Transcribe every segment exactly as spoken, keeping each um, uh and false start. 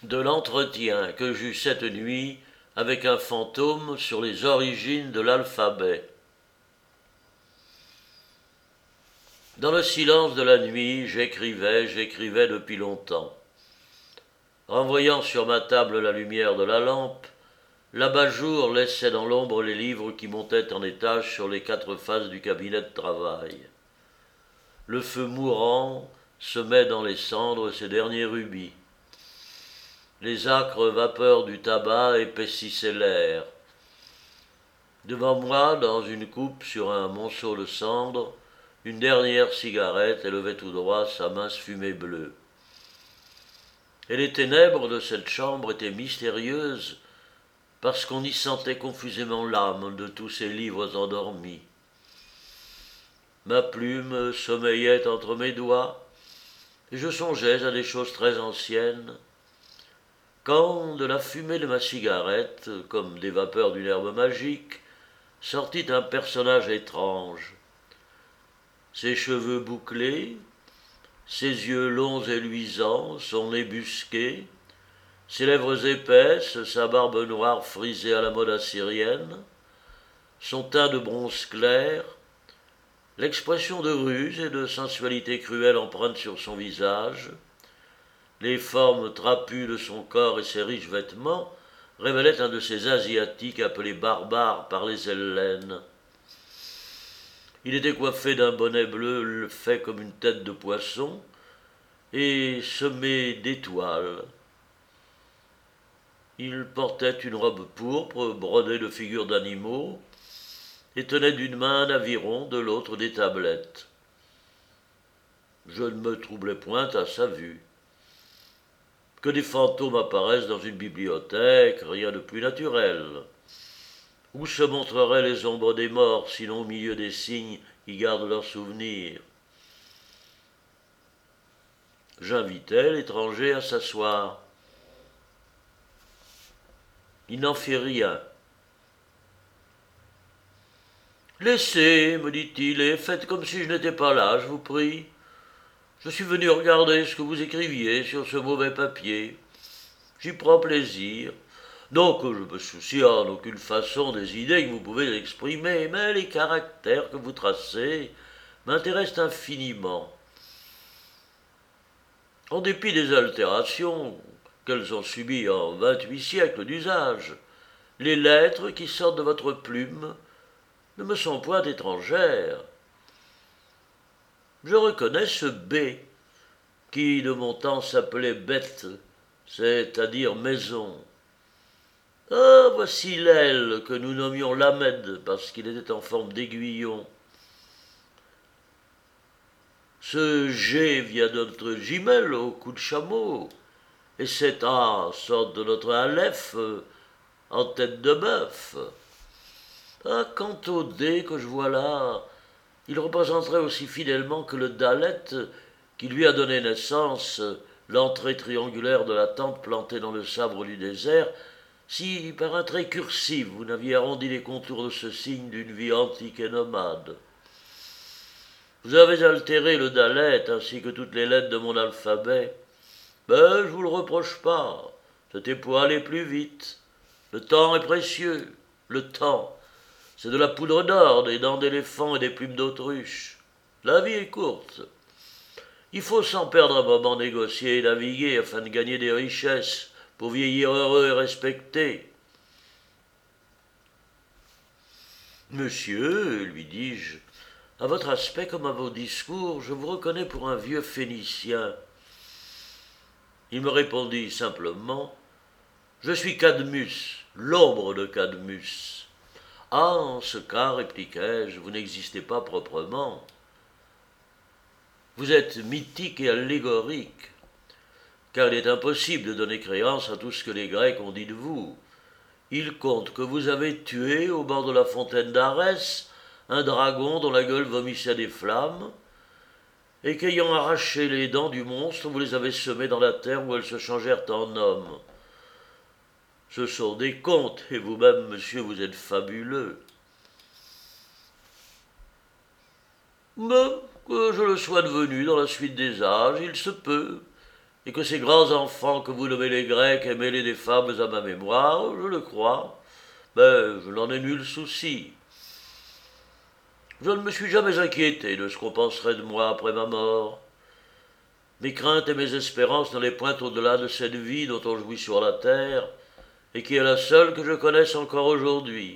de l'entretien que j'eus cette nuit avec un fantôme sur les origines de l'alphabet. Dans le silence de la nuit, j'écrivais, j'écrivais depuis longtemps. Renvoyant sur ma table la lumière de la lampe, l'abat-jour laissait dans l'ombre les livres qui montaient en étage sur les quatre faces du cabinet de travail. Le feu mourant semait dans les cendres ses derniers rubis. Les âcres vapeurs du tabac épaississaient l'air. Devant moi, dans une coupe sur un monceau de cendres, une dernière cigarette élevait tout droit sa mince fumée bleue. Et les ténèbres de cette chambre étaient mystérieuses parce qu'on y sentait confusément l'âme de tous ces livres endormis. Ma plume sommeillait entre mes doigts, et je songeais à des choses très anciennes, quand de la fumée de ma cigarette, comme des vapeurs d'une herbe magique, sortit un personnage étrange. Ses cheveux bouclés, ses yeux longs et luisants, son nez busqué, ses lèvres épaisses, sa barbe noire frisée à la mode assyrienne, son teint de bronze clair, l'expression de ruse et de sensualité cruelle empreinte sur son visage, les formes trapues de son corps et ses riches vêtements révélaient un de ces Asiatiques appelés barbares par les Hellènes. Il était coiffé d'un bonnet bleu fait comme une tête de poisson et semé d'étoiles. Il portait une robe pourpre brodée de figures d'animaux et tenait d'une main un aviron, de l'autre des tablettes. Je ne me troublais point à sa vue. Que des fantômes apparaissent dans une bibliothèque, rien de plus naturel. Où se montreraient les ombres des morts, sinon au milieu des signes qui gardent leurs souvenirs? J'invitai l'étranger à s'asseoir. Il n'en fit rien. « Laissez, me dit-il, et faites comme si je n'étais pas là, je vous prie. Je suis venu regarder ce que vous écriviez sur ce mauvais papier. J'y prends plaisir. Non que je me soucie en aucune façon des idées que vous pouvez exprimer, mais les caractères que vous tracez m'intéressent infiniment. En dépit des altérations qu'elles ont subies en vingt-huit siècles d'usage, les lettres qui sortent de votre plume ne me sont point étrangères. Je reconnais ce B, qui de mon temps s'appelait bête, c'est-à-dire maison. Ah, voici l'aile que nous nommions Lamed, parce qu'il était en forme d'aiguillon. Ce G vient de notre Gimel au cou de chameau, et cet A sort de notre Aleph en tête de bœuf. Ah, quant au D que je vois là, il représenterait aussi fidèlement que le Dalet qui lui a donné naissance, l'entrée triangulaire de la tente plantée dans le sabre du désert, si par un trait cursif vous n'aviez arrondi les contours de ce signe d'une vie antique et nomade. Vous avez altéré le Dalet ainsi que toutes les lettres de mon alphabet. Ben, je vous le reproche pas, c'était pour aller plus vite. Le temps est précieux, le temps. C'est de la poudre d'or, des dents d'éléphant et des plumes d'autruche. La vie est courte. Il faut sans perdre un moment négocier et naviguer afin de gagner des richesses pour vieillir heureux et respecté. Monsieur, lui dis-je, à votre aspect comme à vos discours, je vous reconnais pour un vieux Phénicien. Il me répondit simplement, je suis Cadmus, l'ombre de Cadmus. Ah, en ce cas, répliquai-je, vous n'existez pas proprement. Vous êtes mythique et allégorique, car il est impossible de donner créance à tout ce que les Grecs ont dit de vous. Ils comptent que vous avez tué, au bord de la fontaine d'Arès, un dragon dont la gueule vomissait des flammes, et qu'ayant arraché les dents du monstre, vous les avez semées dans la terre où elles se changèrent en hommes. Ce sont des contes, et vous-même, monsieur, vous êtes fabuleux. Mais que je le sois devenu dans la suite des âges, il se peut, et que ces grands enfants que vous nommez les Grecs aient mêlé des fables à ma mémoire, je le crois, mais je n'en ai nul souci. Je ne me suis jamais inquiété de ce qu'on penserait de moi après ma mort. Mes craintes et mes espérances n'allaient point au-delà de cette vie dont on jouit sur la terre, et qui est la seule que je connaisse encore aujourd'hui.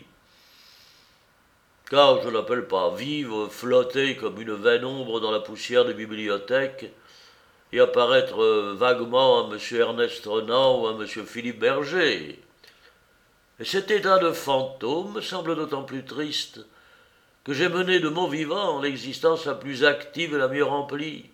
Car je n'appelle pas vivre, flotter comme une vaine ombre dans la poussière des bibliothèques, et apparaître vaguement à M. Ernest Renan ou à M. Philippe Berger. Et cet état de fantôme me semble d'autant plus triste que j'ai mené de mon vivant l'existence la plus active et la mieux remplie.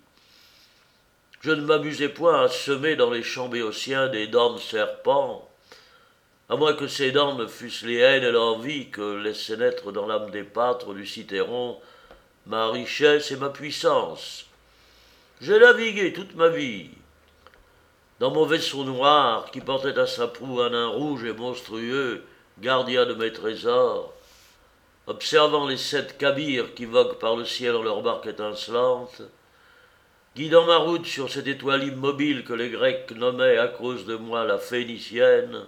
Je ne m'amusais point à semer dans les champs béotiens des dents de serpent, à moins que ces dents ne fussent les haines et l'envie que laissaient naître dans l'âme des pâtres du Cithéron ma richesse et ma puissance. J'ai navigué toute ma vie dans mon vaisseau noir qui portait à sa proue un nain rouge et monstrueux, gardien de mes trésors, observant les sept kabires qui voguent par le ciel en leur barque étincelante, guidant ma route sur cette étoile immobile que les Grecs nommaient à cause de moi la Phénicienne.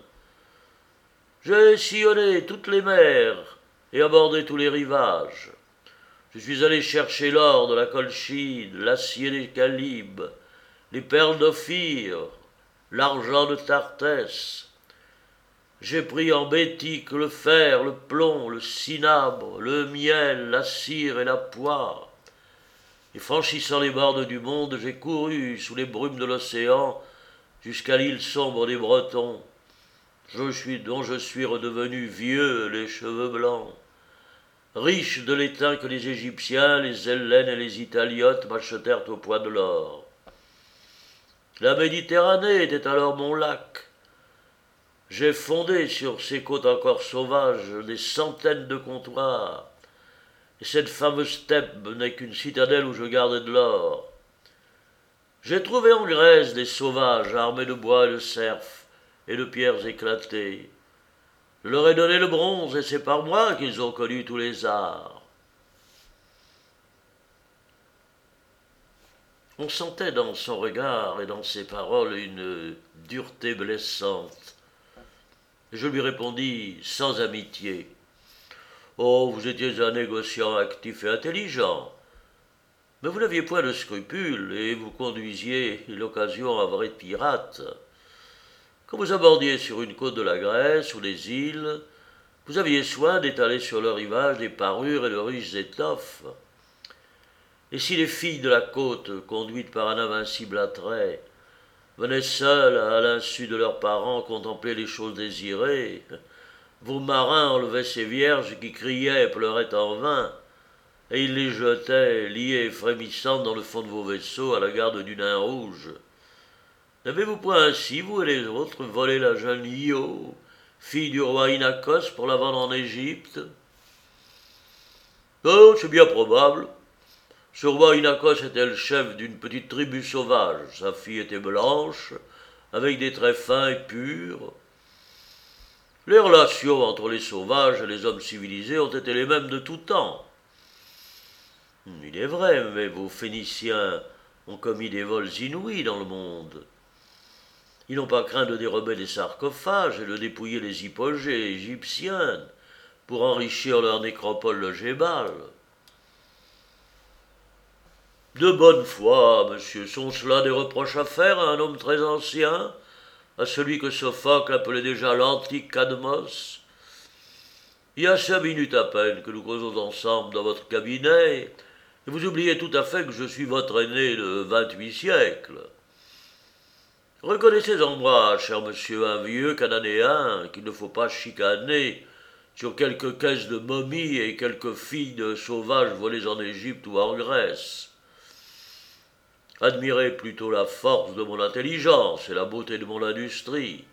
J'ai sillonné toutes les mers et abordé tous les rivages. Je suis allé chercher l'or de la Colchide, l'acier des Calibes, les perles d'Ophir, l'argent de Tartès. J'ai pris en Bétique le fer, le plomb, le cinabre, le miel, la cire et la poix. Et franchissant les bornes du monde, j'ai couru sous les brumes de l'océan jusqu'à l'île sombre des Bretons, je suis, dont je suis redevenu vieux, les cheveux blancs, riche de l'étain que les Égyptiens, les Hellènes et les Italiotes m'achetèrent au poids de l'or. La Méditerranée était alors mon lac. J'ai fondé sur ces côtes encore sauvages des centaines de comptoirs, et cette fameuse steppe n'est qu'une citadelle où je gardais de l'or. J'ai trouvé en Grèce des sauvages armés de bois et de cerfs et de pierres éclatées. Je leur ai donné le bronze, et c'est par moi qu'ils ont connu tous les arts. On sentait dans son regard et dans ses paroles une dureté blessante. Je lui répondis sans amitié. « Oh, vous étiez un négociant actif et intelligent, mais vous n'aviez point de scrupules et vous conduisiez l'occasion à vrai pirate. Quand vous abordiez sur une côte de la Grèce ou des îles, vous aviez soin d'étaler sur le rivage des parures et de riches étoffes. Et si les filles de la côte, conduites par un invincible attrait, venaient seules, à l'insu de leurs parents, contempler les choses désirées, vos marins enlevaient ces vierges qui criaient et pleuraient en vain, et ils les jetaient, liées et frémissantes, dans le fond de vos vaisseaux, à la garde du nain rouge. N'avez-vous point ainsi, vous et les autres, volé la jeune Io, fille du roi Inachos, pour la vendre en Égypte? Oh, c'est bien probable. Ce roi Inachos était le chef d'une petite tribu sauvage. Sa fille était blanche, avec des traits fins et purs. Les relations entre les sauvages et les hommes civilisés ont été les mêmes de tout temps. Il est vrai, mais vos Phéniciens ont commis des vols inouïs dans le monde. Ils n'ont pas craint de dérober des sarcophages et de dépouiller les hypogées égyptiennes pour enrichir leur nécropole de Gébal. De bonne foi, monsieur, sont cela des reproches à faire à un homme très ancien, à celui que Sophocle appelait déjà l'antique Cadmos? Il y a cinq minutes à peine que nous causons ensemble dans votre cabinet, et vous oubliez tout à fait que je suis votre aîné de vingt-huit siècles. Reconnaissez en moi, cher monsieur, un vieux cananéen qu'il ne faut pas chicaner sur quelques caisses de momies et quelques filles de sauvages volées en Égypte ou en Grèce. Admirez plutôt la force de mon intelligence et la beauté de mon industrie.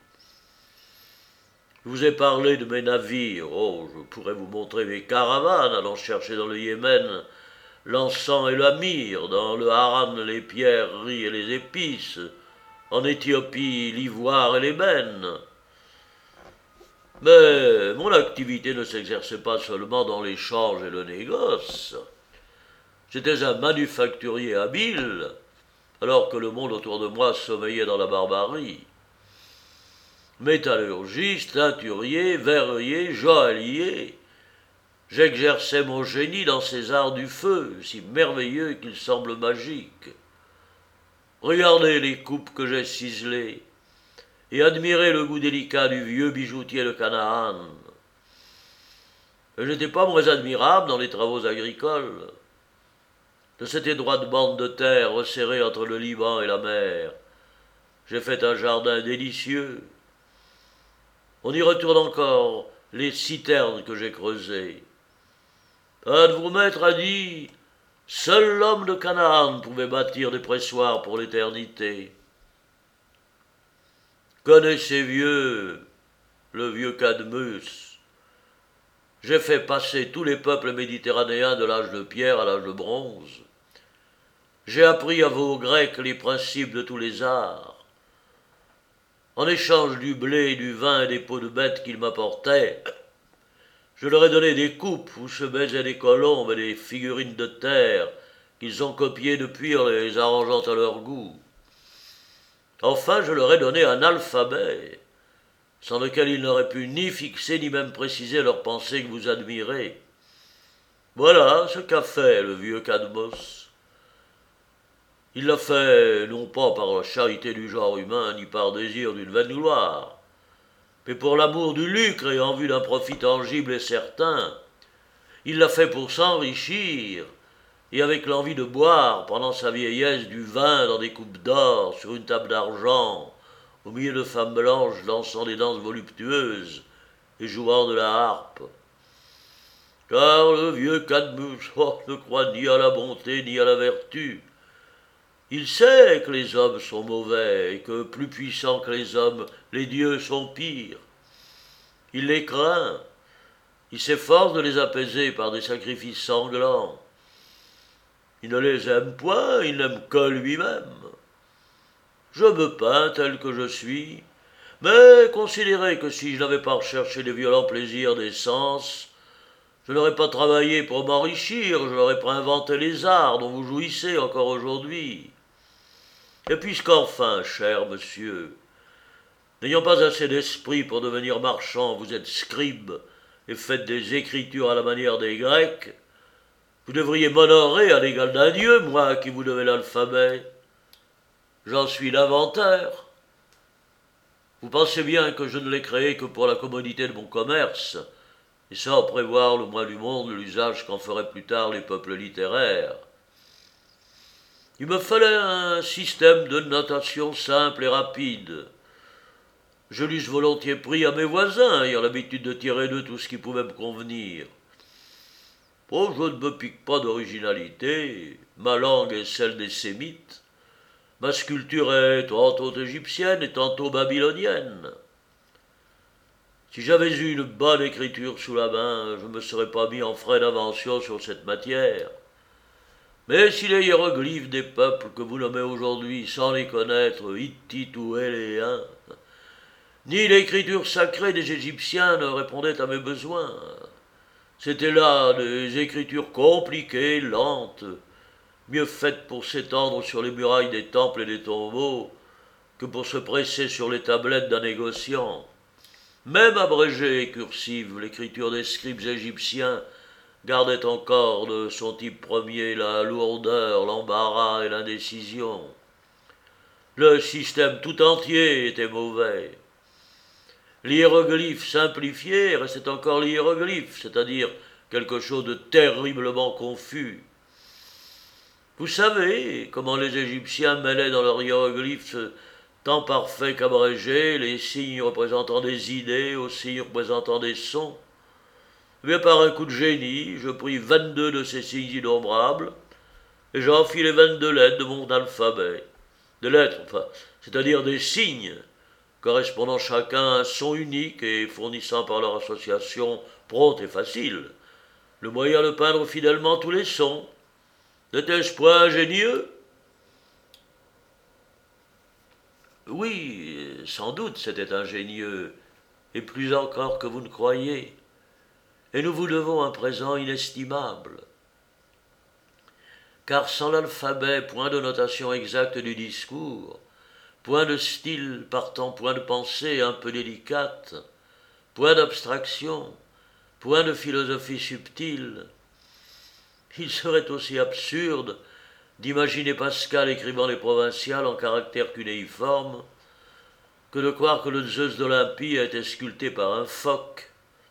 Je vous ai parlé de mes navires. Oh, je pourrais vous montrer mes caravanes allant chercher dans le Yémen l'encens et la myrrhe, dans le Haran les pierreries et les épices, en Éthiopie l'ivoire et l'ébène. Mais mon activité ne s'exerçait pas seulement dans l'échange et le négoce. J'étais un manufacturier habile, alors que le monde autour de moi sommeillait dans la barbarie. Métallurgiste, teinturier, verrier, joaillier, j'exerçais mon génie dans ces arts du feu, si merveilleux qu'ils semblent magiques. Regardez les coupes que j'ai ciselées, et admirez le goût délicat du vieux bijoutier de Canaan. Je n'étais pas moins admirable dans les travaux agricoles. De cette étroite bande de terre resserrée entre le Liban et la mer, j'ai fait un jardin délicieux. On y retourne encore les citernes que j'ai creusées. Un de vos maîtres a dit « Seul l'homme de Canaan pouvait bâtir des pressoirs pour l'éternité. » Connaissez vieux, le vieux Cadmus. J'ai fait passer tous les peuples méditerranéens de l'âge de pierre à l'âge de bronze. J'ai appris à vos Grecs les principes de tous les arts. En échange du blé, du vin et des peaux de bêtes qu'ils m'apportaient, je leur ai donné des coupes où se baisaient des colombes et des figurines de terre qu'ils ont copiées depuis en les arrangeant à leur goût. Enfin, je leur ai donné un alphabet, sans lequel ils n'auraient pu ni fixer ni même préciser leurs pensées que vous admirez. Voilà ce qu'a fait le vieux Cadmos. Il l'a fait non pas par la charité du genre humain, ni par désir d'une vaine gloire, mais pour l'amour du lucre et en vue d'un profit tangible et certain. Il l'a fait pour s'enrichir, et avec l'envie de boire, pendant sa vieillesse, du vin dans des coupes d'or, sur une table d'argent, au milieu de femmes blanches dansant des danses voluptueuses et jouant de la harpe. Car le vieux Cadmus oh, ne croit ni à la bonté ni à la vertu. Il sait que les hommes sont mauvais et que, plus puissants que les hommes, les dieux sont pires. Il les craint. Il s'efforce de les apaiser par des sacrifices sanglants. Il ne les aime point, il n'aime que lui-même. Je me peins tel que je suis, mais considérez que si je n'avais pas recherché les violents plaisirs des sens, je n'aurais pas travaillé pour m'enrichir, je n'aurais pas inventé les arts dont vous jouissez encore aujourd'hui. Et puisqu'enfin, cher monsieur, n'ayant pas assez d'esprit pour devenir marchand, vous êtes scribe et faites des écritures à la manière des Grecs, vous devriez m'honorer à l'égal d'un dieu, moi qui vous devez l'alphabet. J'en suis l'inventeur. Vous pensez bien que je ne l'ai créé que pour la commodité de mon commerce, et sans prévoir le moins du monde l'usage qu'en feraient plus tard les peuples littéraires. Il me fallait un système de notation simple et rapide. Je l'eusse volontiers pris à mes voisins, ayant l'habitude de tirer d'eux tout ce qui pouvait me convenir. Oh, je ne me pique pas d'originalité, ma langue est celle des Sémites, ma sculpture est tantôt égyptienne et tantôt babylonienne. Si j'avais eu une bonne écriture sous la main, je ne me serais pas mis en frais d'invention sur cette matière. Mais si les hiéroglyphes des peuples que vous nommez aujourd'hui, sans les connaître, Hittites ou Éléens, ni l'écriture sacrée des Égyptiens ne répondaient à mes besoins, c'étaient là des écritures compliquées, lentes, mieux faites pour s'étendre sur les murailles des temples et des tombeaux que pour se presser sur les tablettes d'un négociant. Même abrégée et cursive, l'écriture des scribes égyptiens gardait encore de son type premier la lourdeur, l'embarras et l'indécision. Le système tout entier était mauvais. L'hiéroglyphe simplifié restait encore l'hiéroglyphe, c'est-à-dire quelque chose de terriblement confus. Vous savez comment les Égyptiens mêlaient dans leurs hiéroglyphes tant parfaits qu'abrégés les signes représentant des idées aux signes représentant des sons. Eh bien, par un coup de génie, je pris vingt-deux de ces signes innombrables et j'en fis les vingt-deux lettres de mon alphabet. Des lettres, enfin, c'est-à-dire des signes, correspondant chacun à un son unique et fournissant par leur association prompte et facile le moyen de peindre fidèlement tous les sons. N'était-ce point ingénieux? Oui, sans doute c'était ingénieux, et plus encore que vous ne croyez. Et nous vous devons un présent inestimable. car sans l'alphabet, point de notation exacte du discours, point de style partant point de pensée un peu délicate, point d'abstraction, point de philosophie subtile, il serait aussi absurde d'imaginer Pascal écrivant les provinciales en caractères cunéiformes que de croire que le Zeus d'Olympie a été sculpté par un phoque,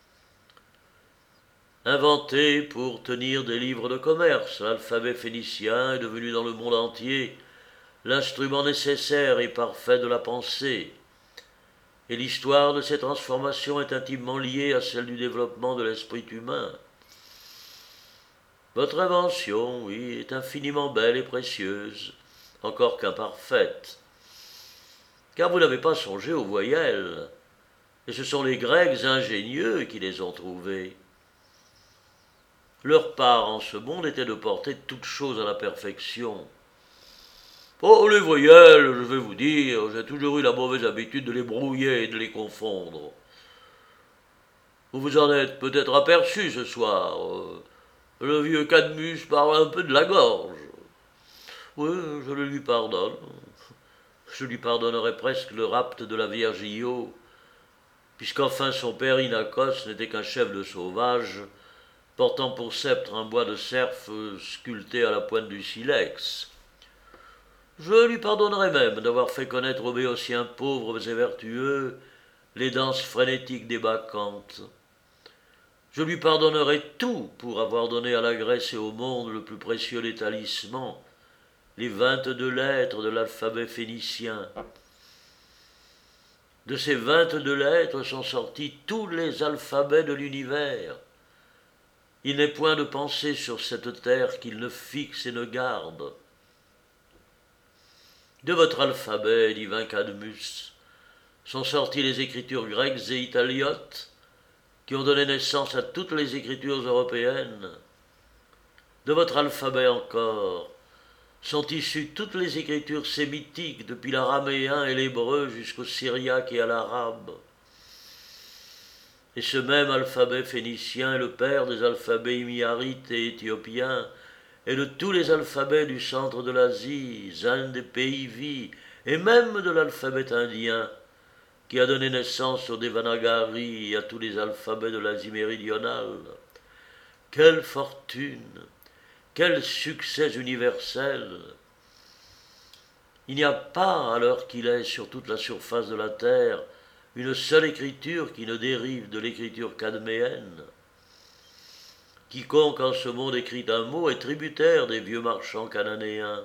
inventé pour tenir des livres de commerce. L'alphabet phénicien est devenu dans le monde entier l'instrument nécessaire et parfait de la pensée, et l'histoire de ces transformations est intimement liée à celle du développement de l'esprit humain. Votre invention, oui, est infiniment belle et précieuse, encore qu'imparfaite, car vous n'avez pas songé aux voyelles, et ce sont les Grecs ingénieux qui les ont trouvées. Leur part en ce monde était de porter toutes choses à la perfection. Oh, les voyelles, je vais vous dire, j'ai toujours eu la mauvaise habitude de les brouiller et de les confondre. Vous vous en êtes peut-être aperçu ce soir. Le vieux Cadmus parle un peu de la gorge. Oui, je le lui pardonne. Je lui pardonnerais presque le rapt de la Vierge Io, puisqu'enfin son père Inachos n'était qu'un chef de sauvages, portant pour sceptre un bois de cerf sculpté à la pointe du silex. Je lui pardonnerais même d'avoir fait connaître aux Béotiens pauvres et vertueux les danses frénétiques des bacchantes. Je lui pardonnerais tout pour avoir donné à la Grèce et au monde le plus précieux des talismans, les vingt-deux lettres de l'alphabet phénicien. De ces vingt-deux lettres sont sortis tous les alphabets de l'univers. Il n'est point de pensée sur cette terre qu'il ne fixe et ne garde. De votre alphabet, divin Cadmus, sont sorties les écritures grecques et italiotes qui ont donné naissance à toutes les écritures européennes. De votre alphabet encore sont issues toutes les écritures sémitiques, depuis l'araméen et l'hébreu jusqu'au syriaque et à l'arabe. Et ce même alphabet phénicien est le père des alphabets himyarites et éthiopiens, et de tous les alphabets du centre de l'Asie, Inde et Pays-Vie, et même de l'alphabet indien, qui a donné naissance au Devanagari et à tous les alphabets de l'Asie méridionale. Quelle fortune! Quel succès universel! Il n'y a pas, à l'heure qu'il est sur toute la surface de la terre, une seule écriture qui ne dérive de l'écriture cadméenne. Quiconque en ce monde écrit un mot est tributaire des vieux marchands cananéens.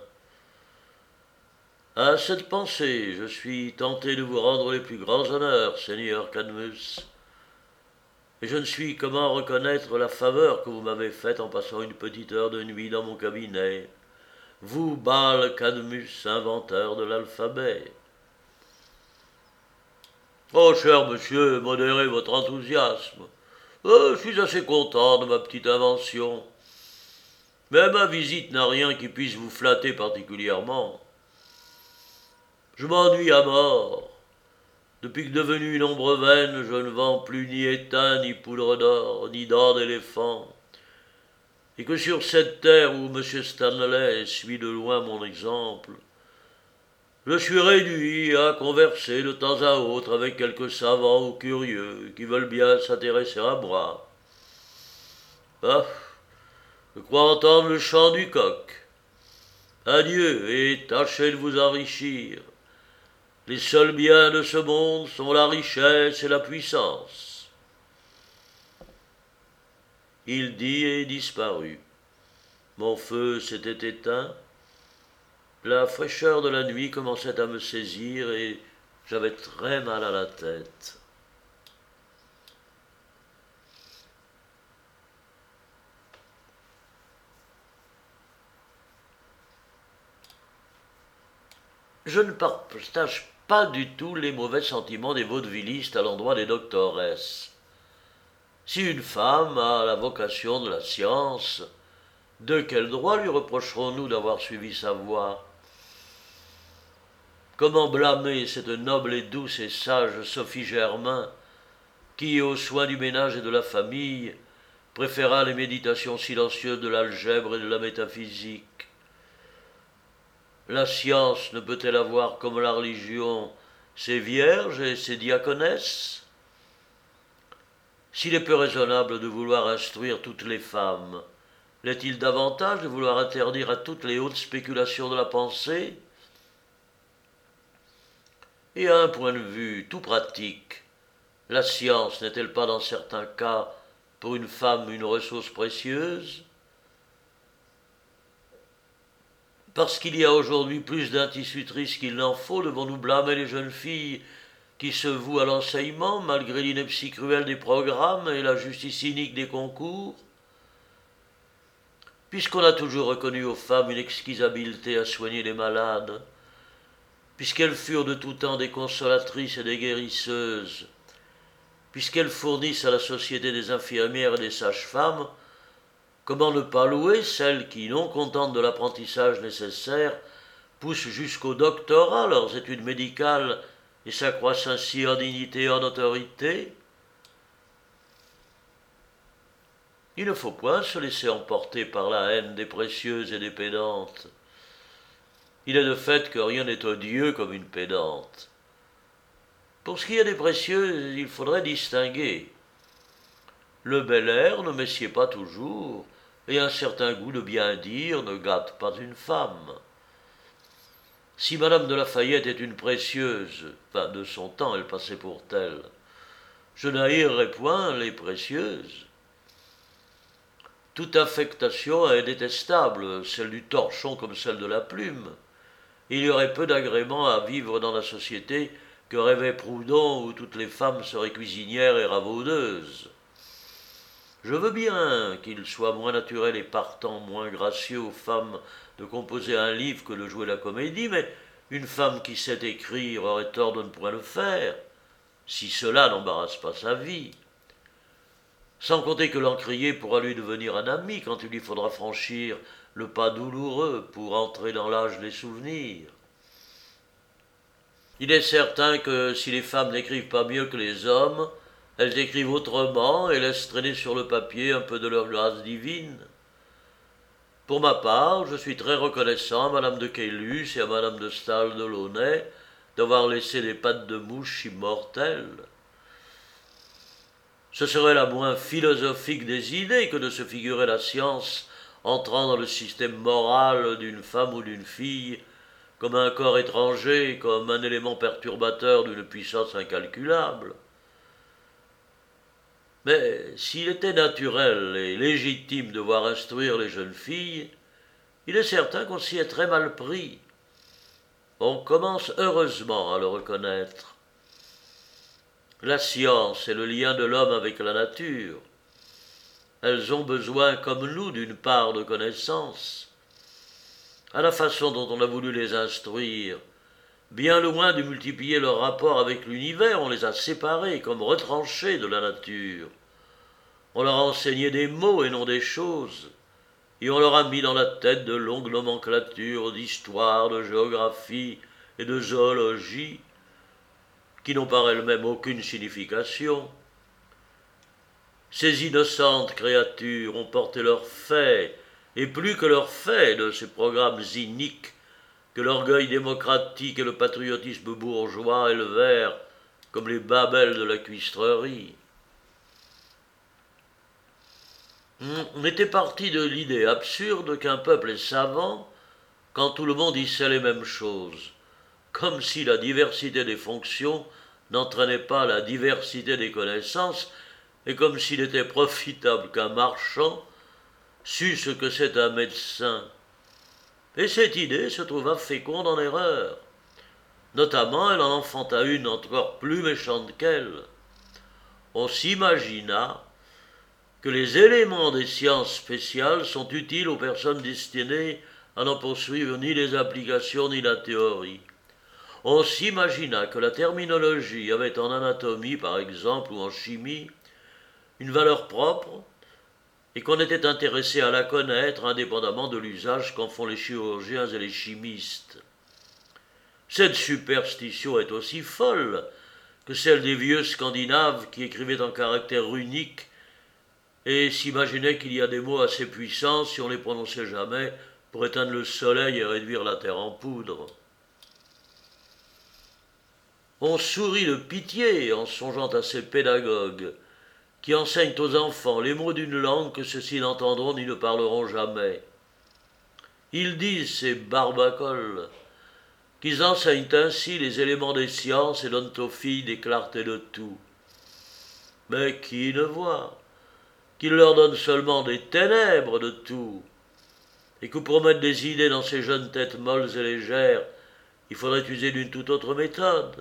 À cette pensée, je suis tenté de vous rendre les plus grands honneurs, Seigneur Cadmus, et je ne suis comment reconnaître la faveur que vous m'avez faite en passant une petite heure de nuit dans mon cabinet, vous, Baal Cadmus, inventeur de l'alphabet. Oh, cher monsieur, modérez votre enthousiasme. Oh, je suis assez content de ma petite invention. Mais ma visite n'a rien qui puisse vous flatter particulièrement. Je m'ennuie à mort. Depuis que devenu une ombre vaine, je ne vends plus ni étain, ni poudre d'or, ni dents d'éléphant. Et que sur cette terre où M. Stanley suit de loin mon exemple, je suis réduit à converser de temps à autre avec quelques savants ou curieux qui veulent bien s'intéresser à moi. Ah, je crois entendre le chant du coq. Adieu et tâchez de vous enrichir. Les seuls biens de ce monde sont la richesse et la puissance. Il dit et disparut. Mon feu s'était éteint. La fraîcheur de la nuit commençait à me saisir et j'avais très mal à la tête. Je ne partage pas du tout les mauvais sentiments des vaudevillistes à l'endroit des doctoresses. Si une femme a la vocation de la science, de quel droit lui reprocherons-nous d'avoir suivi sa voie? Comment blâmer cette noble et douce et sage Sophie Germain, qui, aux soins du ménage et de la famille, préféra les méditations silencieuses de l'algèbre et de la métaphysique? La science ne peut-elle avoir comme la religion ses vierges et ses diaconesses? S'il est peu raisonnable de vouloir instruire toutes les femmes, l'est-il davantage de vouloir interdire à toutes les hautes spéculations de la pensée? Et à un point de vue tout pratique, la science n'est-elle pas dans certains cas pour une femme une ressource précieuse? Parce qu'il y a aujourd'hui plus d'institutrices qu'il n'en faut, devons-nous blâmer les jeunes filles qui se vouent à l'enseignement malgré l'ineptie cruelle des programmes et la justice cynique des concours? Puisqu'on a toujours reconnu aux femmes une exquise habileté à soigner les malades, puisqu'elles furent de tout temps des consolatrices et des guérisseuses, puisqu'elles fournissent à la société des infirmières et des sages-femmes, comment ne pas louer celles qui, non contentes de l'apprentissage nécessaire, poussent jusqu'au doctorat leurs études médicales et s'accroissent ainsi en dignité et en autorité? Il ne faut point se laisser emporter par la haine des précieuses et des pédantes. Il est de fait que rien n'est odieux comme une pédante. Pour ce qui est des précieuses, il faudrait distinguer. Le bel air ne messied pas toujours, et un certain goût de bien dire ne gâte pas une femme. Si Madame de Lafayette est une précieuse, enfin de son temps elle passait pour telle, je n'haïrais point les précieuses. Toute affectation est détestable, celle du torchon comme celle de la plume. Il y aurait peu d'agrément à vivre dans la société que rêvait Proudhon où toutes les femmes seraient cuisinières et ravaudeuses. Je veux bien qu'il soit moins naturel et partant moins gracieux aux femmes de composer un livre que de jouer la comédie, mais une femme qui sait écrire aurait tort de ne point le faire, si cela n'embarrasse pas sa vie. Sans compter que l'encrier pourra lui devenir un ami quand il lui faudra franchir le pas douloureux pour entrer dans l'âge des souvenirs. Il est certain que si les femmes n'écrivent pas mieux que les hommes, elles écrivent autrement et laissent traîner sur le papier un peu de leur grâce divine. Pour ma part, je suis très reconnaissant à Madame de Caylus et à Madame de Staël de Launay d'avoir laissé des pattes de mouche immortelles. Ce serait la moins philosophique des idées que de se figurer la science entrant dans le système moral d'une femme ou d'une fille, comme un corps étranger, comme un élément perturbateur d'une puissance incalculable. Mais s'il était naturel et légitime de voir instruire les jeunes filles, il est certain qu'on s'y est très mal pris. On commence heureusement à le reconnaître. La science est le lien de l'homme avec la nature. Elles ont besoin, comme nous, d'une part de connaissance. À la façon dont on a voulu les instruire, bien loin de multiplier leur rapport avec l'univers, on les a séparés comme retranchés de la nature. On leur a enseigné des mots et non des choses, et on leur a mis dans la tête de longues nomenclatures d'histoire, de géographie et de zoologie, qui n'ont par elles-mêmes aucune signification. Ces innocentes créatures ont porté leurs faits, et plus que leurs faits, de ces programmes iniques que l'orgueil démocratique et le patriotisme bourgeois élevèrent comme les babels de la cuistrerie. On était parti de l'idée absurde qu'un peuple est savant quand tout le monde y sait les mêmes choses, comme si la diversité des fonctions n'entraînait pas la diversité des connaissances, et comme s'il était profitable qu'un marchand sût ce que c'est un médecin. Et cette idée se trouva féconde en erreur. Notamment, elle en enfanta une encore plus méchante qu'elle. On s'imagina que les éléments des sciences spéciales sont utiles aux personnes destinées à n'en poursuivre ni les applications ni la théorie. On s'imagina que la terminologie avait en anatomie, par exemple, ou en chimie, une valeur propre, et qu'on était intéressé à la connaître indépendamment de l'usage qu'en font les chirurgiens et les chimistes. Cette superstition est aussi folle que celle des vieux Scandinaves qui écrivaient en caractère runique et s'imaginaient qu'il y a des mots assez puissants, si on les prononçait jamais, pour éteindre le soleil et réduire la terre en poudre. On sourit de pitié en songeant à ces pédagogues qui enseignent aux enfants les mots d'une langue que ceux-ci n'entendront ni ne parleront jamais. Ils disent, ces barbacoles, qu'ils enseignent ainsi les éléments des sciences et donnent aux filles des clartés de tout. Mais qui ne voit qu'ils leur donnent seulement des ténèbres de tout, et que pour mettre des idées dans ces jeunes têtes molles et légères, il faudrait user d'une toute autre méthode.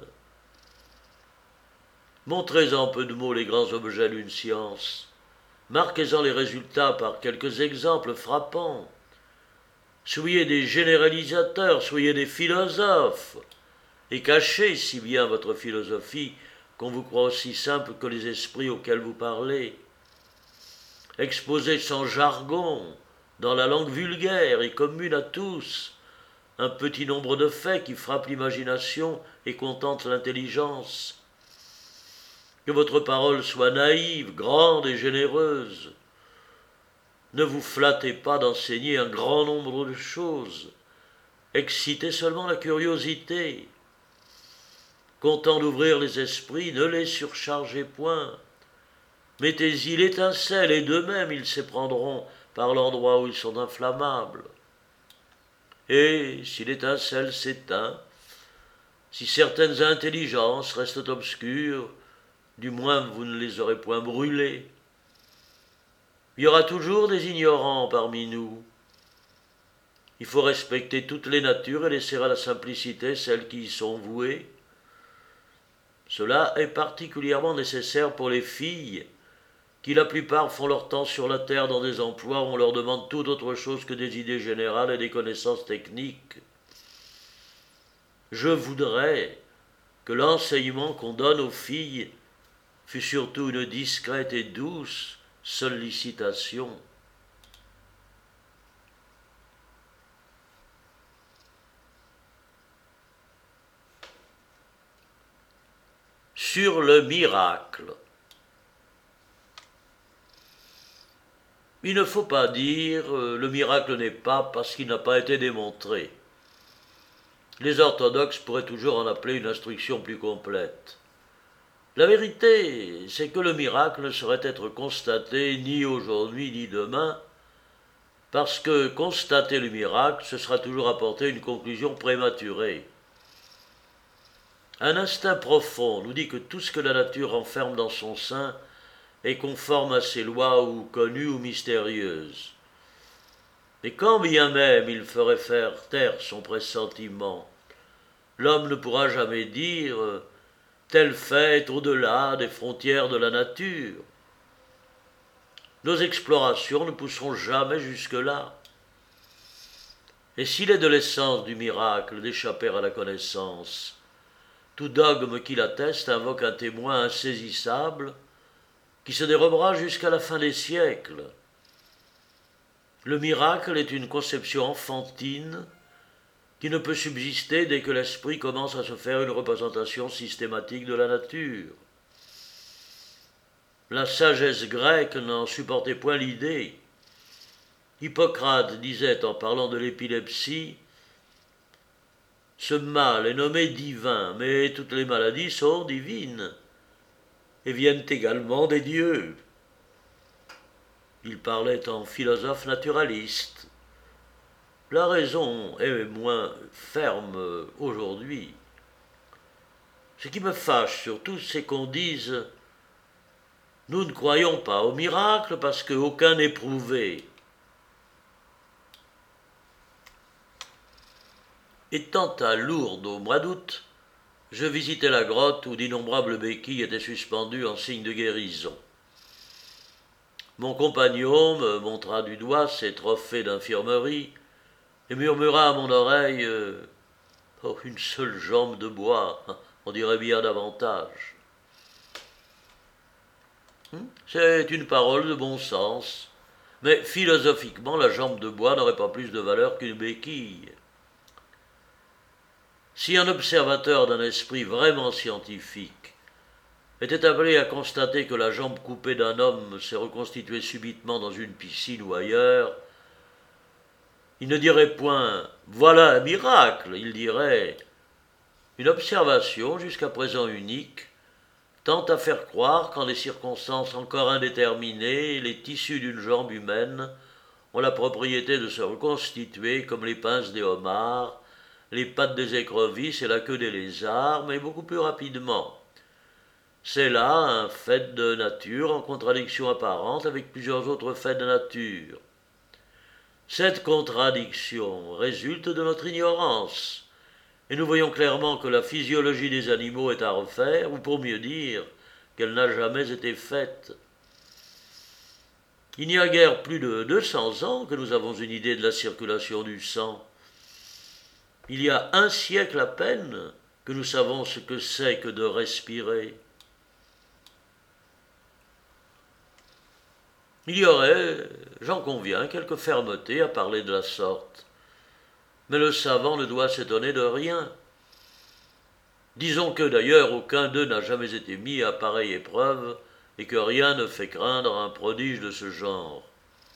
Montrez en peu de mots les grands objets d'une science, marquez-en les résultats par quelques exemples frappants. Soyez des généralisateurs, soyez des philosophes, et cachez si bien votre philosophie qu'on vous croit aussi simple que les esprits auxquels vous parlez. Exposez sans jargon, dans la langue vulgaire et commune à tous, un petit nombre de faits qui frappent l'imagination et contentent l'intelligence. Que votre parole soit naïve, grande et généreuse. Ne vous flattez pas d'enseigner un grand nombre de choses. Excitez seulement la curiosité. Content d'ouvrir les esprits, ne les surchargez point. Mettez-y l'étincelle, et d'eux-mêmes ils s'éprendront par l'endroit où ils sont inflammables. Et si l'étincelle s'éteint, si certaines intelligences restent obscures, du moins vous ne les aurez point brûlées. Il y aura toujours des ignorants parmi nous. Il faut respecter toutes les natures et laisser à la simplicité celles qui y sont vouées. Cela est particulièrement nécessaire pour les filles, qui la plupart font leur temps sur la terre dans des emplois où on leur demande tout autre chose que des idées générales et des connaissances techniques. Je voudrais que l'enseignement qu'on donne aux filles fut surtout une discrète et douce sollicitation. Sur le miracle. Il ne faut pas dire euh, le miracle n'est pas parce qu'il n'a pas été démontré. Les orthodoxes pourraient toujours en appeler une instruction plus complète. La vérité, c'est que le miracle ne saurait être constaté ni aujourd'hui ni demain, parce que constater le miracle, ce sera toujours apporter une conclusion prématurée. Un instinct profond nous dit que tout ce que la nature renferme dans son sein est conforme à ses lois ou connues ou mystérieuses. Et quand bien même il ferait faire taire son pressentiment, l'homme ne pourra jamais dire « tel fait est au-delà des frontières de la nature ». Nos explorations ne pousseront jamais jusque-là. Et s'il est de l'essence du miracle d'échapper à la connaissance, tout dogme qui l'atteste invoque un témoin insaisissable qui se dérobera jusqu'à la fin des siècles. Le miracle est une conception enfantine qui ne peut subsister dès que l'esprit commence à se faire une représentation systématique de la nature. La sagesse grecque n'en supportait point l'idée. Hippocrate disait en parlant de l'épilepsie « Ce mal est nommé divin, mais toutes les maladies sont divines et viennent également des dieux. » Il parlait en philosophe naturaliste. La raison est moins ferme aujourd'hui. Ce qui me fâche surtout, c'est qu'on dise « Nous ne croyons pas au miracle parce qu'aucun n'est prouvé. » Étant à Lourdes au mois d'août, je visitais la grotte où d'innombrables béquilles étaient suspendues en signe de guérison. Mon compagnon me montra du doigt ces trophées d'infirmerie et murmura à mon oreille « Oh, une seule jambe de bois, on dirait bien davantage. » C'est une parole de bon sens, mais philosophiquement, la jambe de bois n'aurait pas plus de valeur qu'une béquille. Si un observateur d'un esprit vraiment scientifique était appelé à constater que la jambe coupée d'un homme s'est reconstituée subitement dans une piscine ou ailleurs, Il ne dirait point « voilà un miracle », il dirait « une observation jusqu'à présent unique, tend à faire croire qu'en des circonstances encore indéterminées, les tissus d'une jambe humaine ont la propriété de se reconstituer comme les pinces des homards, les pattes des écrevisses et la queue des lézards, mais beaucoup plus rapidement. C'est là un fait de nature en contradiction apparente avec plusieurs autres faits de nature. Cette contradiction résulte de notre ignorance, et nous voyons clairement que la physiologie des animaux est à refaire, ou pour mieux dire, qu'elle n'a jamais été faite. Il n'y a guère plus de deux cents ans que nous avons une idée de la circulation du sang. Il y a un siècle à peine que nous savons ce que c'est que de respirer. Il y aurait, j'en conviens, quelque fermeté à parler de la sorte. Mais le savant ne doit s'étonner de rien. Disons que d'ailleurs aucun d'eux n'a jamais été mis à pareille épreuve et que rien ne fait craindre un prodige de ce genre.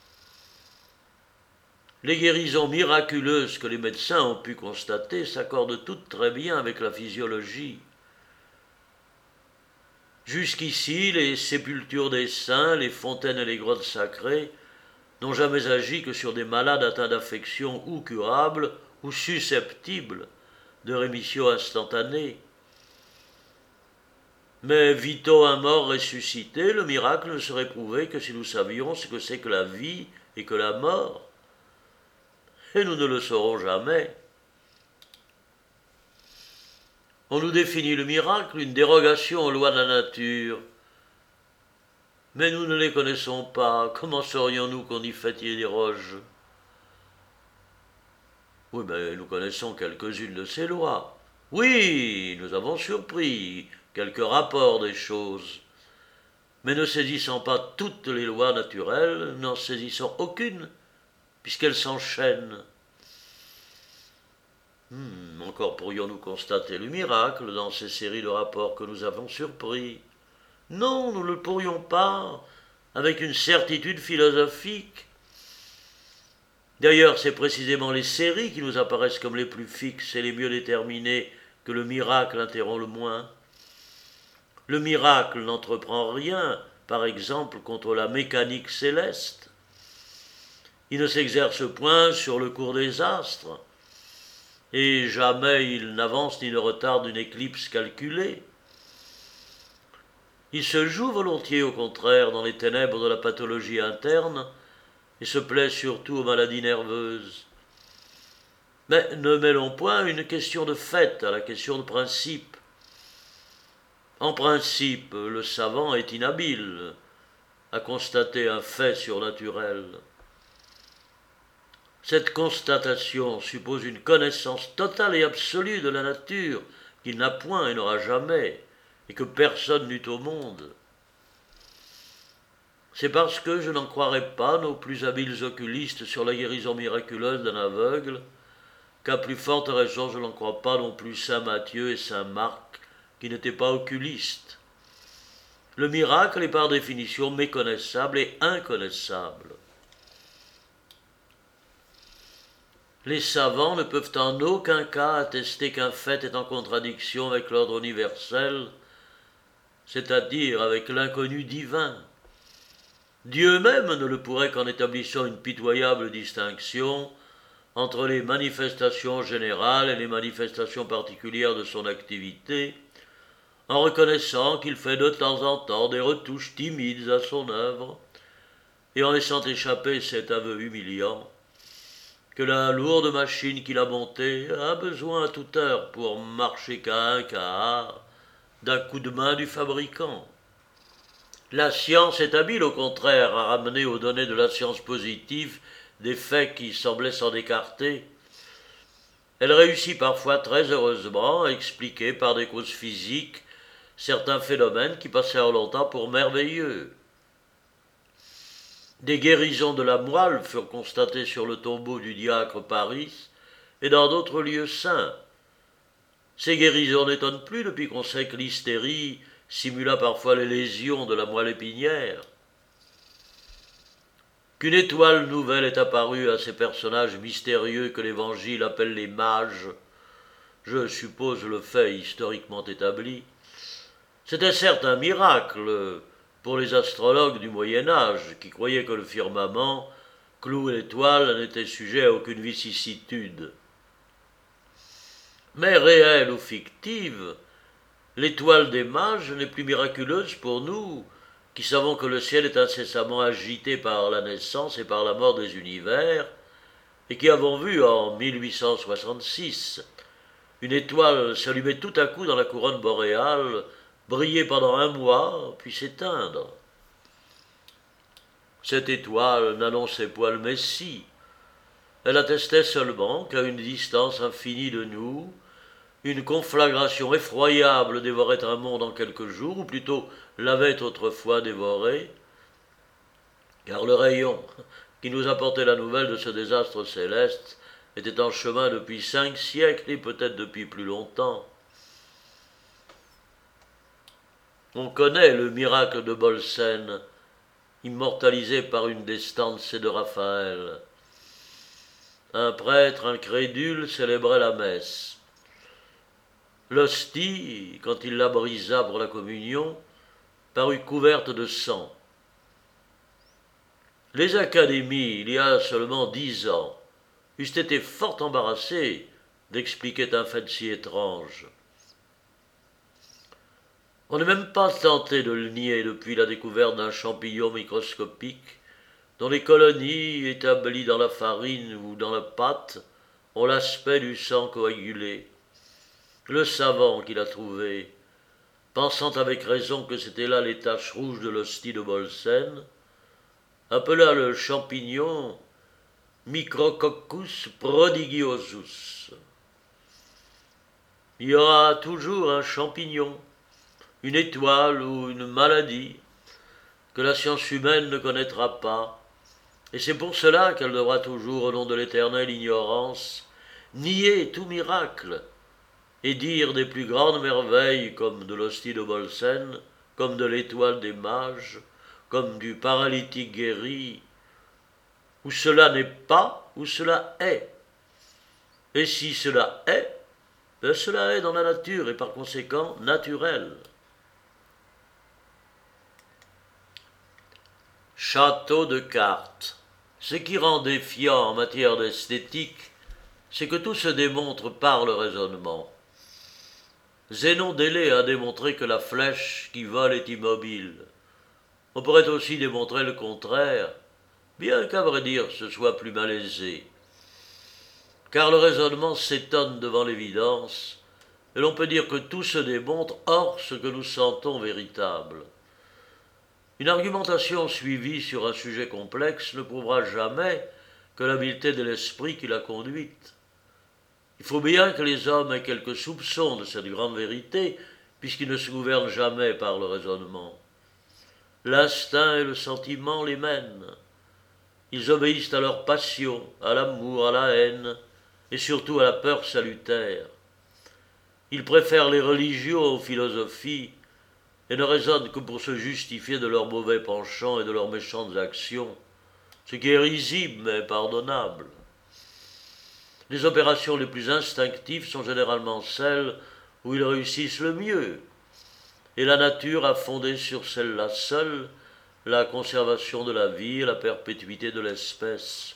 Les guérisons miraculeuses que les médecins ont pu constater s'accordent toutes très bien avec la physiologie. Jusqu'ici, les sépultures des saints, les fontaines et les grottes sacrées n'ont jamais agi que sur des malades atteints d'affections ou curables ou susceptibles de rémission instantanée. Mais vit-on un mort ressuscité, le miracle ne serait prouvé que si nous savions ce que c'est que la vie et que la mort. Et nous ne le saurons jamais. On nous définit le miracle, une dérogation aux lois de la nature. Mais nous ne les connaissons pas. Comment saurions-nous qu'on y fait y déroge ? Oui, mais nous connaissons quelques-unes de ces lois. Oui, nous avons surpris quelques rapports des choses. Mais ne saisissant pas toutes les lois naturelles, n'en saisissant aucune, puisqu'elles s'enchaînent. Hmm, encore pourrions-nous constater le miracle dans ces séries de rapports que nous avons surpris. Non, nous ne le pourrions pas, avec une certitude philosophique. D'ailleurs, c'est précisément les séries qui nous apparaissent comme les plus fixes et les mieux déterminées que le miracle interrompt le moins. Le miracle n'entreprend rien, par exemple, contre la mécanique céleste. Il ne s'exerce point sur le cours des astres, et jamais il n'avance ni ne retarde une éclipse calculée. Il se joue volontiers, au contraire, dans les ténèbres de la pathologie interne, et se plaît surtout aux maladies nerveuses. Mais ne mêlons point une question de fait à la question de principe. En principe, le savant est inhabile à constater un fait surnaturel. Cette constatation suppose une connaissance totale et absolue de la nature qu'il n'a point et n'aura jamais, et que personne n'eut au monde. C'est parce que je n'en croirais pas nos plus habiles oculistes sur la guérison miraculeuse d'un aveugle, qu'à plus forte raison je n'en crois pas non plus saint Matthieu et saint Marc, qui n'étaient pas oculistes. Le miracle est par définition méconnaissable et inconnaissable. Les savants ne peuvent en aucun cas attester qu'un fait est en contradiction avec l'ordre universel, c'est-à-dire avec l'inconnu divin. Dieu même ne le pourrait qu'en établissant une pitoyable distinction entre les manifestations générales et les manifestations particulières de son activité, en reconnaissant qu'il fait de temps en temps des retouches timides à son œuvre, et en laissant échapper cet aveu humiliant, que la lourde machine qu'il a montée a besoin à toute heure pour marcher qu'à un quart d'un coup de main du fabricant. La science est habile, au contraire, à ramener aux données de la science positive des faits qui semblaient s'en écarter. Elle réussit parfois très heureusement à expliquer par des causes physiques certains phénomènes qui passèrent longtemps pour merveilleux. Des guérisons de la moelle furent constatées sur le tombeau du diacre Paris et dans d'autres lieux saints. Ces guérisons n'étonnent plus depuis qu'on sait que l'hystérie simula parfois les lésions de la moelle épinière. qu'une étoile nouvelle est apparue à ces personnages mystérieux que l'Évangile appelle les mages, je suppose le fait historiquement établi, c'était certes un miracle pour les astrologues du Moyen Âge, qui croyaient que le firmament, cloué l'étoile, n'était sujet à aucune vicissitude. Mais réelle ou fictive, l'étoile des mages n'est plus miraculeuse pour nous, qui savons que le ciel est incessamment agité par la naissance et par la mort des univers, et qui avons vu en mille huit cent soixante-six une étoile s'allumer tout à coup dans la couronne boréale, briller pendant un mois, puis s'éteindre. Cette étoile n'annonçait point le Messie. Elle attestait seulement qu'à une distance infinie de nous, une conflagration effroyable dévorait un monde en quelques jours, ou plutôt l'avait autrefois dévoré, car le rayon qui nous apportait la nouvelle de ce désastre céleste était en chemin depuis cinq siècles et peut-être depuis plus longtemps. On connaît le miracle de Bolsène, immortalisé par une des stances de Raphaël. Un prêtre incrédule célébrait la messe. L'hostie, quand il la brisa pour la communion, parut couverte de sang. Les académies, il y a seulement dix ans, eussent été fort embarrassées d'expliquer un fait si étrange. On n'est même pas tenté de le nier depuis la découverte d'un champignon microscopique dont les colonies, établies dans la farine ou dans la pâte, ont l'aspect du sang coagulé. Le savant qui l'a trouvé, pensant avec raison que c'était là les taches rouges de l'hostie de Bolsène, appela le champignon Micrococcus prodigiosus. Il y aura toujours un champignon, une étoile ou une maladie que la science humaine ne connaîtra pas, et c'est pour cela qu'elle devra toujours, au nom de l'éternelle ignorance, nier tout miracle et dire des plus grandes merveilles comme de l'hostie de Bolsène, comme de l'étoile des mages, comme du paralytique guéri, où cela n'est pas, où cela est. Et si cela est, ben cela est dans la nature et par conséquent naturel. Château de cartes. Ce qui rend défiant en matière d'esthétique, c'est que tout se démontre par le raisonnement. Zénon d'Élée a démontré que la flèche qui vole est immobile. On pourrait aussi démontrer le contraire, bien qu'à vrai dire ce soit plus malaisé. Car le raisonnement s'étonne devant l'évidence, et l'on peut dire que tout se démontre hors ce que nous sentons véritable. Une argumentation suivie sur un sujet complexe ne prouvera jamais que l'habileté de l'esprit qui l'a conduite. Il faut bien que les hommes aient quelques soupçons de cette grande vérité, puisqu'ils ne se gouvernent jamais par le raisonnement. L'instinct et le sentiment les mènent. Ils obéissent à leur passion, à l'amour, à la haine, et surtout à la peur salutaire. Ils préfèrent les religions aux philosophies, et ne raisonnent que pour se justifier de leurs mauvais penchants et de leurs méchantes actions, ce qui est risible mais pardonnable. Les opérations les plus instinctives sont généralement celles où ils réussissent le mieux, et la nature a fondé sur celle-là seule la conservation de la vie et la perpétuité de l'espèce.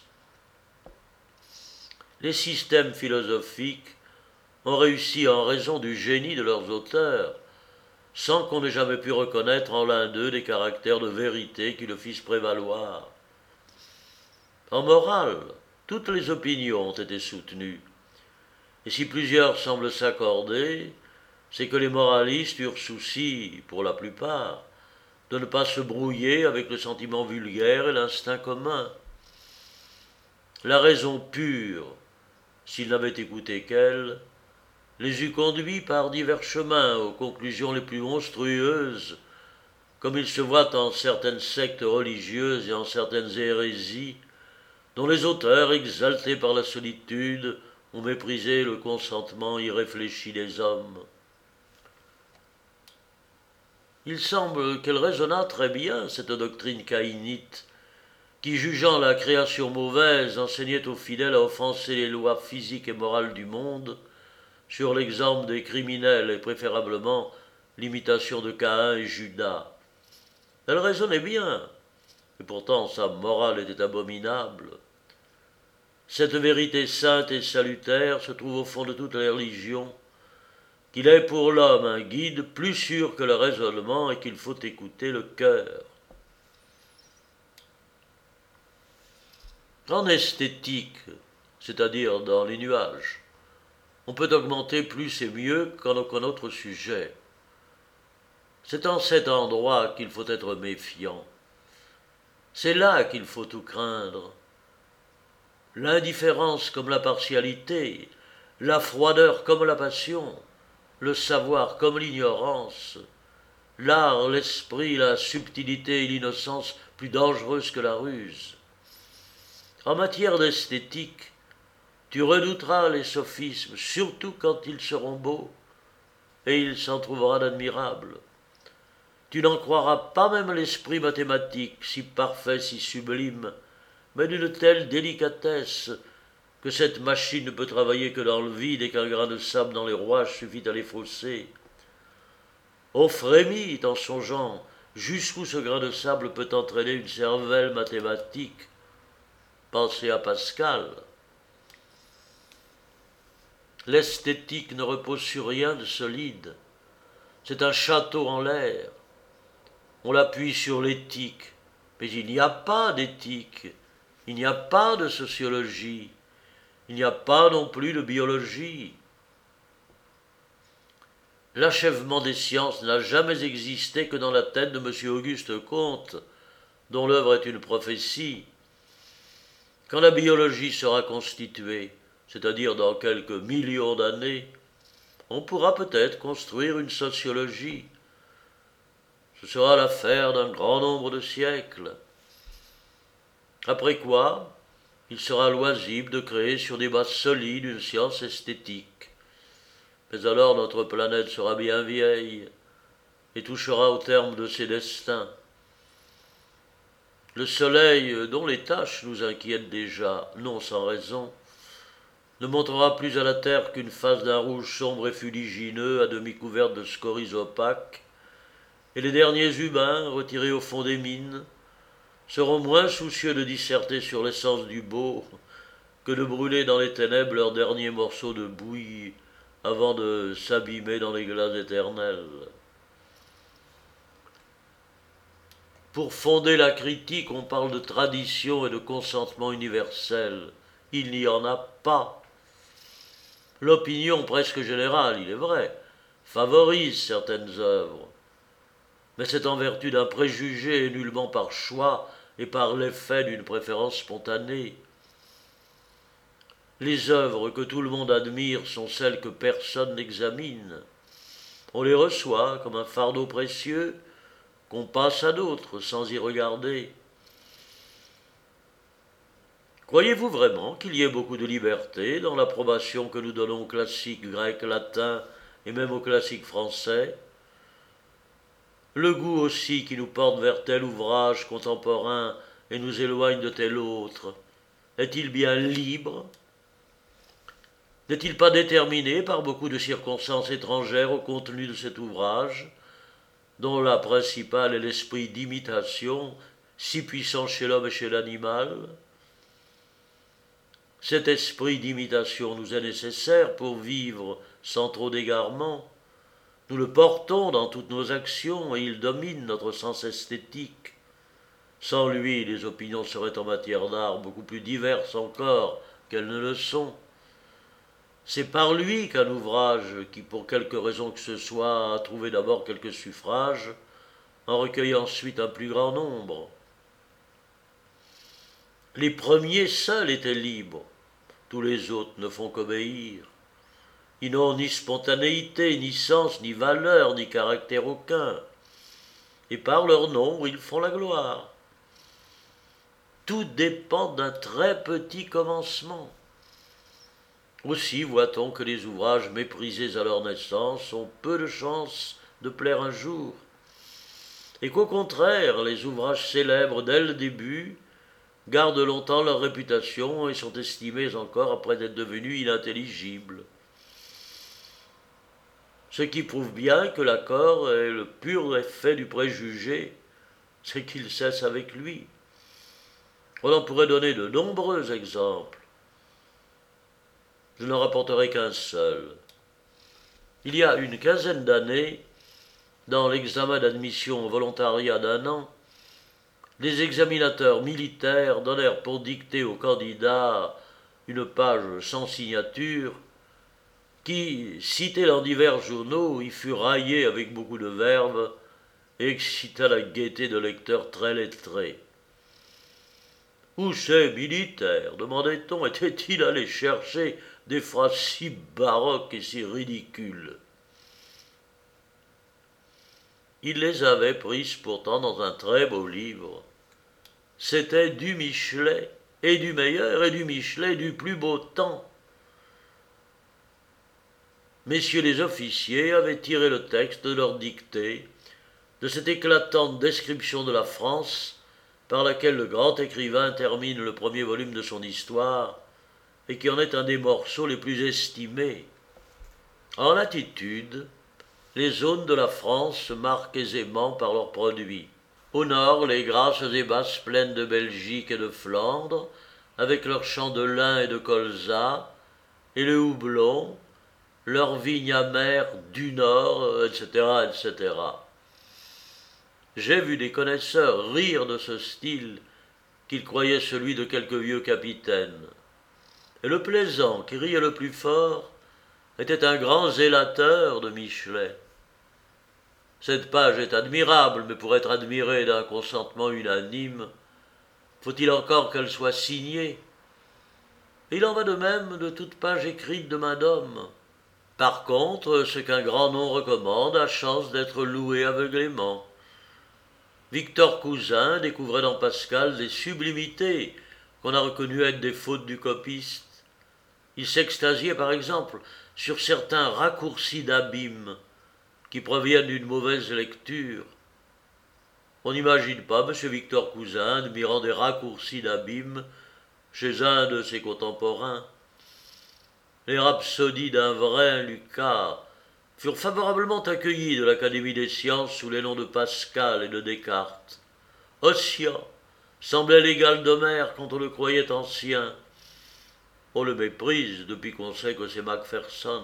Les systèmes philosophiques ont réussi en raison du génie de leurs auteurs, sans qu'on ait jamais pu reconnaître en l'un d'eux des caractères de vérité qui le fissent prévaloir. En morale, toutes les opinions ont été soutenues, et si plusieurs semblent s'accorder, c'est que les moralistes eurent souci, pour la plupart, de ne pas se brouiller avec le sentiment vulgaire et l'instinct commun. La raison pure, s'ils n'avaient écouté qu'elle, les eût conduits par divers chemins aux conclusions les plus monstrueuses, comme il se voit en certaines sectes religieuses et en certaines hérésies, dont les auteurs, exaltés par la solitude, ont méprisé le consentement irréfléchi des hommes. Il semble qu'elle résonnât très bien, cette doctrine caïnite, qui, jugeant la création mauvaise, enseignait aux fidèles à offenser les lois physiques et morales du monde, sur l'exemple des criminels et préférablement l'imitation de Caïn et Judas. Elle raisonnait bien, et pourtant sa morale était abominable. Cette vérité sainte et salutaire se trouve au fond de toutes les religions, qu'il est pour l'homme un guide plus sûr que le raisonnement et qu'il faut écouter le cœur. En esthétique, c'est-à-dire dans les nuages, on peut augmenter plus et mieux qu'en aucun autre sujet. C'est en cet endroit qu'il faut être méfiant. C'est là qu'il faut tout craindre. L'indifférence comme la partialité, la froideur comme la passion, le savoir comme l'ignorance, l'art, l'esprit, la subtilité et l'innocence plus dangereuses que la ruse. En matière d'esthétique, tu redouteras les sophismes, surtout quand ils seront beaux, et il s'en trouvera d'admirables. Tu n'en croiras pas même l'esprit mathématique, si parfait, si sublime, mais d'une telle délicatesse que cette machine ne peut travailler que dans le vide et qu'un grain de sable dans les rouages suffit à les fausser. On frémit en songeant jusqu'où ce grain de sable peut entraîner une cervelle mathématique. Pensez à Pascal. L'esthétique ne repose sur rien de solide. C'est un château en l'air. On l'appuie sur l'éthique, mais il n'y a pas d'éthique, il n'y a pas de sociologie, il n'y a pas non plus de biologie. L'achèvement des sciences n'a jamais existé que dans la tête de M. Auguste Comte, dont l'œuvre est une prophétie. Quand la biologie sera constituée, c'est-à-dire dans quelques millions d'années, on pourra peut-être construire une sociologie. Ce sera l'affaire d'un grand nombre de siècles. Après quoi, il sera loisible de créer sur des bases solides une science esthétique. Mais alors notre planète sera bien vieille et touchera au terme de ses destins. Le soleil, dont les taches nous inquiètent déjà, non sans raison, ne montrera plus à la terre qu'une face d'un rouge sombre et fuligineux à demi couverte de scories opaques, et les derniers humains, retirés au fond des mines, seront moins soucieux de disserter sur l'essence du beau que de brûler dans les ténèbres leurs derniers morceaux de bouillie avant de s'abîmer dans les glaces éternelles. Pour fonder la critique, on parle de tradition et de consentement universel. Il n'y en a pas. L'opinion presque générale, il est vrai, favorise certaines œuvres, mais c'est en vertu d'un préjugé et nullement par choix et par l'effet d'une préférence spontanée. Les œuvres que tout le monde admire sont celles que personne n'examine. On les reçoit comme un fardeau précieux qu'on passe à d'autres sans y regarder. Croyez-vous vraiment qu'il y ait beaucoup de liberté dans l'approbation que nous donnons aux classiques grecs, latins et même aux classiques français ? Le goût aussi qui nous porte vers tel ouvrage contemporain et nous éloigne de tel autre, est-il bien libre ? N'est-il pas déterminé par beaucoup de circonstances étrangères au contenu de cet ouvrage, dont la principale est l'esprit d'imitation, si puissant chez l'homme et chez l'animal ? Cet esprit d'imitation nous est nécessaire pour vivre sans trop d'égarement. Nous le portons dans toutes nos actions et il domine notre sens esthétique. Sans lui, les opinions seraient en matière d'art beaucoup plus diverses encore qu'elles ne le sont. C'est par lui qu'un ouvrage qui, pour quelque raison que ce soit, a trouvé d'abord quelques suffrages, en recueille ensuite un plus grand nombre. Les premiers seuls étaient libres, tous les autres ne font qu'obéir. Ils n'ont ni spontanéité, ni sens, ni valeur, ni caractère aucun. Et par leur nombre, ils font la gloire. Tout dépend d'un très petit commencement. Aussi voit-on que les ouvrages méprisés à leur naissance ont peu de chance de plaire un jour, et qu'au contraire, les ouvrages célèbres dès le début gardent longtemps leur réputation et sont estimés encore après être devenus inintelligibles. Ce qui prouve bien que l'accord est le pur effet du préjugé, c'est qu'il cesse avec lui. On en pourrait donner de nombreux exemples. Je n'en rapporterai qu'un seul. Il y a une quinzaine d'années, dans l'examen d'admission au volontariat d'un an, les examinateurs militaires donnèrent pour dicter aux candidats une page sans signature qui, citée dans divers journaux, y fut raillée avec beaucoup de verve et excita la gaieté de lecteurs très lettrés. Où ces militaires, demandait-on, étaient-ils allés chercher des phrases si baroques et si ridicules? Ils les avaient prises pourtant dans un très beau livre. C'était du Michelet, et du meilleur, et du Michelet du plus beau temps. Messieurs les officiers avaient tiré le texte de leur dictée, de cette éclatante description de la France par laquelle le grand écrivain termine le premier volume de son histoire et qui en est un des morceaux les plus estimés. En latitude, les zones de la France se marquent aisément par leurs produits. Au nord, les grasses et basses plaines de Belgique et de Flandre, avec leurs champs de lin et de colza, et le houblon, leurs vignes amères du nord, et cetera, et cetera. J'ai vu des connaisseurs rire de ce style qu'ils croyaient celui de quelques vieux capitaines. Et le plaisant, qui riait le plus fort, était un grand zélateur de Michelet. Cette page est admirable, mais pour être admirée d'un consentement unanime, faut-il encore qu'elle soit signée? Et il en va de même de toute page écrite de main d'homme. Par contre, ce qu'un grand nom recommande a chance d'être loué aveuglément. Victor Cousin découvrait dans Pascal des sublimités qu'on a reconnues être des fautes du copiste. Il s'extasiait par exemple sur certains raccourcis d'abîme qui proviennent d'une mauvaise lecture. On n'imagine pas M. Victor Cousin admirant des raccourcis d'abîme chez un de ses contemporains. Les rhapsodies d'un vrai Lucas furent favorablement accueillis de l'Académie des sciences sous les noms de Pascal et de Descartes. Ossian semblait l'égal d'Homère quand on le croyait ancien. On le méprise depuis qu'on sait que c'est Macpherson.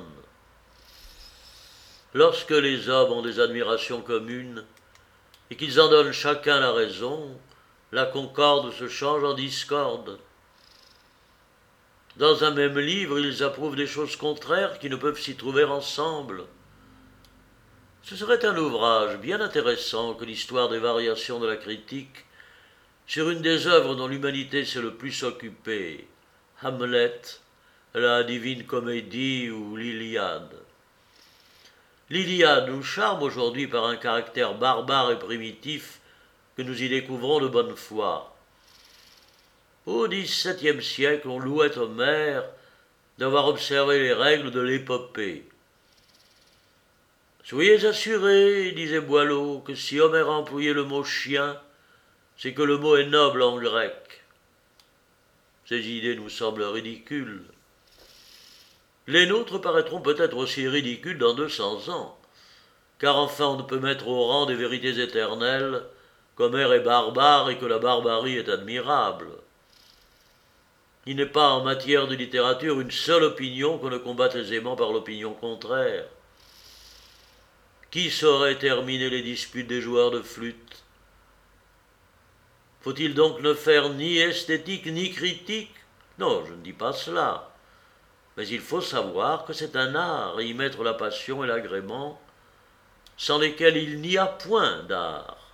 Lorsque les hommes ont des admirations communes et qu'ils en donnent chacun la raison, la concorde se change en discorde. Dans un même livre, ils approuvent des choses contraires qui ne peuvent s'y trouver ensemble. Ce serait un ouvrage bien intéressant que l'histoire des variations de la critique sur une des œuvres dont l'humanité s'est le plus occupée, Hamlet, la Divine Comédie ou l'Iliade. L'Iliade nous charme aujourd'hui par un caractère barbare et primitif que nous y découvrons de bonne foi. Au dix-septième siècle, on louait Homère d'avoir observé les règles de l'épopée. Soyez assurés, disait Boileau, que si Homère employait le mot chien, c'est que le mot est noble en grec. Ces idées nous semblent ridicules. Les nôtres paraîtront peut-être aussi ridicules dans deux cents ans, car enfin on ne peut mettre au rang des vérités éternelles qu'Homère est barbare et que la barbarie est admirable. Il n'est pas en matière de littérature une seule opinion qu'on ne combatte aisément par l'opinion contraire. Qui saurait terminer les disputes des joueurs de flûte? Faut-il donc ne faire ni esthétique ni critique? Non, je ne dis pas cela. Mais il faut savoir que c'est un art et y mettre la passion et l'agrément, sans lesquels il n'y a point d'art.